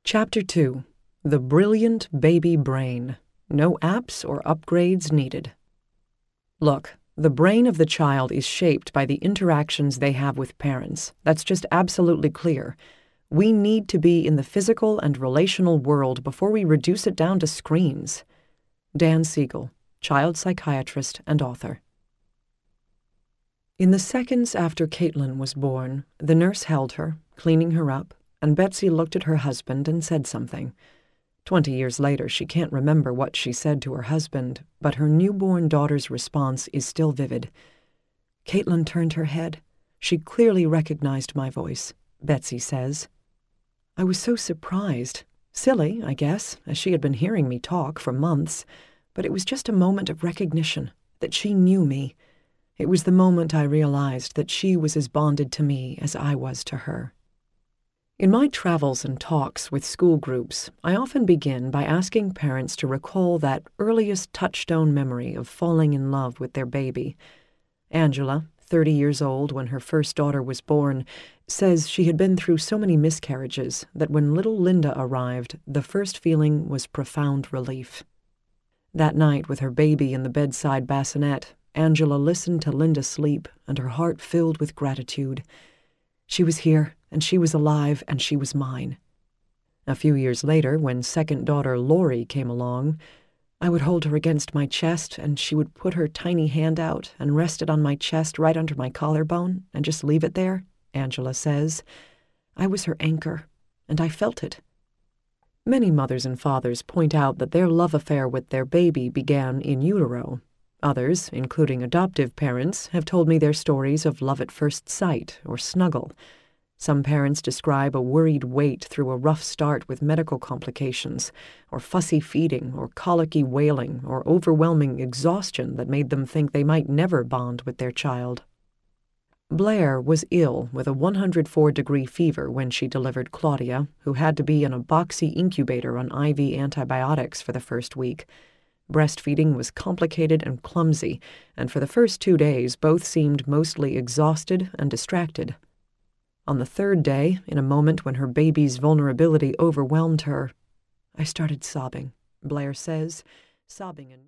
Chapter 2. The Brilliant Baby Brain. No apps or upgrades needed. Look, the brain of the child is shaped by the interactions they have with parents. That's just absolutely clear. We need to be in the physical and relational world before we reduce it down to screens. Dan Siegel, child psychiatrist and author. In the seconds after Caitlin was born, the nurse held her, cleaning her up, and Betsy looked at her husband and said something. 20 years later, she can't remember what she said to her husband, but her newborn daughter's response is still vivid. Caitlin turned her head. She clearly recognized my voice, Betsy says. I was so surprised. Silly, I guess, as she had been hearing me talk for months, but it was just a moment of recognition, that she knew me. It was the moment I realized that she was as bonded to me as I was to her. In my travels and talks with school groups, I often begin by asking parents to recall that earliest touchstone memory of falling in love with their baby. Angela, 30 years old when her first daughter was born, says she had been through so many miscarriages that when little Linda arrived, the first feeling was profound relief. That night, with her baby in the bedside bassinet, Angela listened to Linda sleep, and her heart filled with gratitude. She was here, and she was alive, and she was mine. A few years later, when second daughter Lori came along, I would hold her against my chest, and she would put her tiny hand out and rest it on my chest right under my collarbone and just leave it there, Angela says. I was her anchor, and I felt it. Many mothers and fathers point out that their love affair with their baby began in utero. Others, including adoptive parents, have told me their stories of love at first sight or snuggle. Some parents describe a worried wait through a rough start with medical complications, or fussy feeding, or colicky wailing, or overwhelming exhaustion that made them think they might never bond with their child. Blair was ill with a 104-degree fever when she delivered Claudia, who had to be in a boxy incubator on IV antibiotics for the first week. Breastfeeding was complicated and clumsy, and for the first 2 days both seemed mostly exhausted and distracted. On the third day, in a moment when her baby's vulnerability overwhelmed her, I started sobbing, Blair says, sobbing in